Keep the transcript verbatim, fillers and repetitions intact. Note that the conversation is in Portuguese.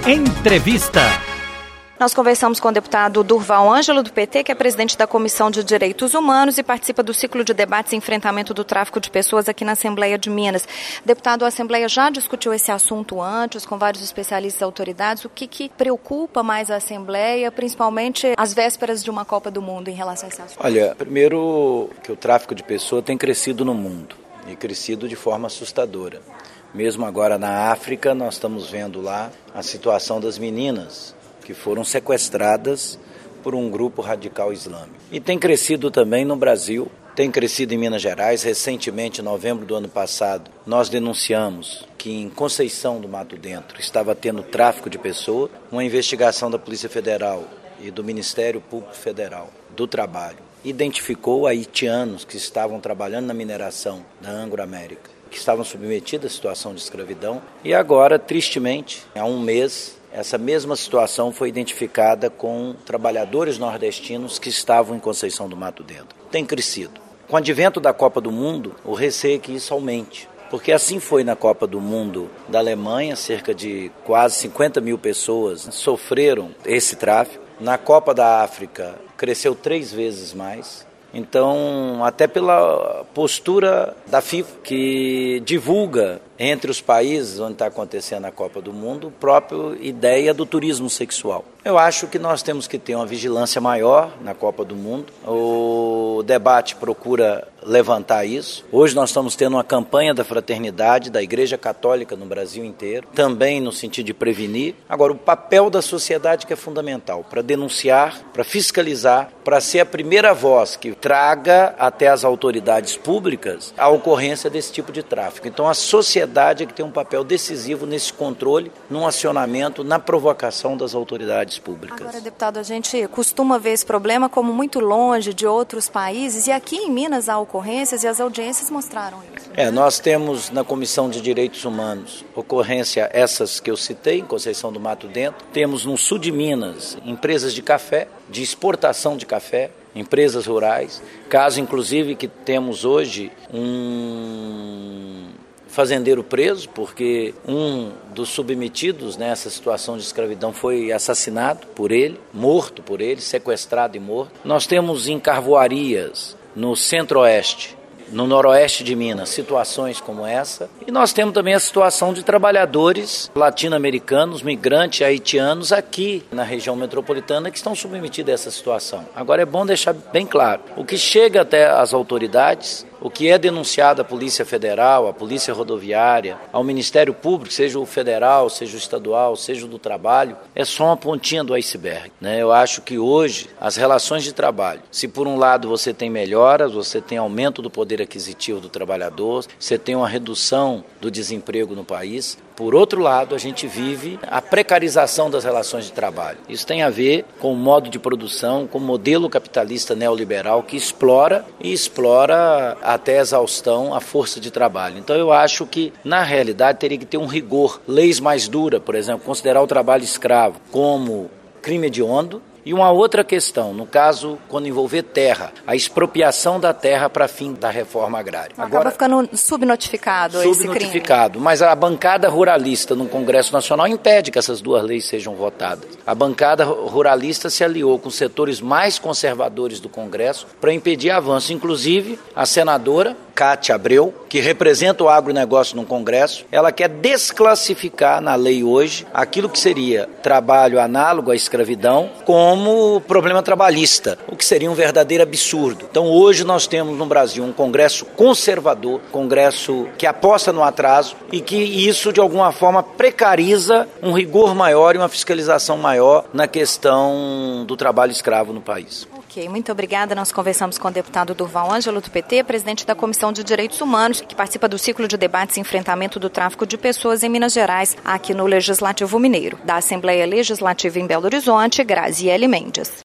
Entrevista. Nós conversamos com o deputado Durval Ângelo, do P T, que é presidente da Comissão de Direitos Humanos e participa do ciclo de debates e enfrentamento do tráfico de pessoas aqui na Assembleia de Minas. Deputado, a Assembleia já discutiu esse assunto antes, com vários especialistas e autoridades. O que, que preocupa mais a Assembleia, principalmente às vésperas de uma Copa do Mundo, em relação a esse assunto? Olha, primeiro que o tráfico de pessoas tem crescido no mundo e crescido de forma assustadora. Mesmo agora na África, nós estamos vendo lá a situação das meninas que foram sequestradas por um grupo radical islâmico. E tem crescido também no Brasil, tem crescido em Minas Gerais. Recentemente, em novembro do ano passado, nós denunciamos que em Conceição do Mato Dentro estava tendo tráfico de pessoas. Uma investigação da Polícia Federal e do Ministério Público Federal do Trabalho identificou haitianos que estavam trabalhando na mineração da Anglo América, que estavam submetidos à situação de escravidão. E agora, tristemente, há um mês, essa mesma situação foi identificada com trabalhadores nordestinos que estavam em Conceição do Mato Dentro. Tem crescido. Com o advento da Copa do Mundo, o receio é que isso aumente. Porque assim foi na Copa do Mundo da Alemanha, cerca de quase cinquenta mil pessoas sofreram esse tráfico. Na Copa da África, cresceu três vezes mais. Então, até pela postura da FIFA, que divulga entre os países onde está acontecendo a Copa do Mundo, a própria ideia do turismo sexual. Eu acho que nós temos que ter uma vigilância maior na Copa do Mundo. O debate procura levantar isso. Hoje nós estamos tendo uma campanha da fraternidade da Igreja Católica no Brasil inteiro, também no sentido de prevenir. Agora, o papel da sociedade que é fundamental para denunciar, para fiscalizar, para ser a primeira voz que traga até as autoridades públicas a ocorrência desse tipo de tráfico. Então, a sociedade é que tem um papel decisivo nesse controle, no acionamento, na provocação das autoridades públicas. Agora, deputado, a gente costuma ver esse problema como muito longe de outros países, e aqui em Minas há ocorrências e as audiências mostraram isso. É, nós temos na Comissão de Direitos Humanos ocorrência essas que eu citei, em Conceição do Mato Dentro. Temos no sul de Minas empresas de café, de exportação de café, empresas rurais, caso inclusive que temos hoje um fazendeiro preso, porque um dos submetidos nessa situação de escravidão foi assassinado por ele, morto por ele, sequestrado e morto. Nós temos em carvoarias no centro-oeste, no noroeste de Minas, situações como essa. E nós temos também a situação de trabalhadores latino-americanos, migrantes haitianos aqui na região metropolitana que estão submetidos a essa situação. Agora é bom deixar bem claro, o que chega até as autoridades, o que é denunciado à Polícia Federal, à Polícia Rodoviária, ao Ministério Público, seja o federal, seja o estadual, seja o do trabalho, é só uma pontinha do iceberg, né? Eu acho que hoje as relações de trabalho, se por um lado você tem melhoras, você tem aumento do poder aquisitivo do trabalhador, você tem uma redução do desemprego no país, por outro lado, a gente vive a precarização das relações de trabalho. Isso tem a ver com o modo de produção, com o modelo capitalista neoliberal que explora e explora até a exaustão a força de trabalho. Então eu acho que, na realidade, teria que ter um rigor, leis mais duras, por exemplo, considerar o trabalho escravo como crime hediondo. E uma outra questão, no caso, quando envolver terra, a expropriação da terra para fim da reforma agrária. Acaba Agora, ficando subnotificado, esse crime. Subnotificado, mas a bancada ruralista no Congresso Nacional impede que essas duas leis sejam votadas. A bancada ruralista se aliou com os setores mais conservadores do Congresso para impedir avanço. Inclusive, a senadora Cátia Abreu, que representa o agronegócio no Congresso, ela quer desclassificar na lei hoje aquilo que seria trabalho análogo à escravidão como problema trabalhista, o que seria um verdadeiro absurdo. Então hoje nós temos no Brasil um Congresso conservador, Congresso que aposta no atraso e que isso de alguma forma precariza um rigor maior e uma fiscalização maior na questão do trabalho escravo no país. Ok, muito obrigada. Nós conversamos com o deputado Durval Ângelo, do P T, presidente da Comissão de Direitos Humanos, que participa do ciclo de debates e enfrentamento do tráfico de pessoas em Minas Gerais, aqui no Legislativo Mineiro. Da Assembleia Legislativa em Belo Horizonte, Graziele Mendes.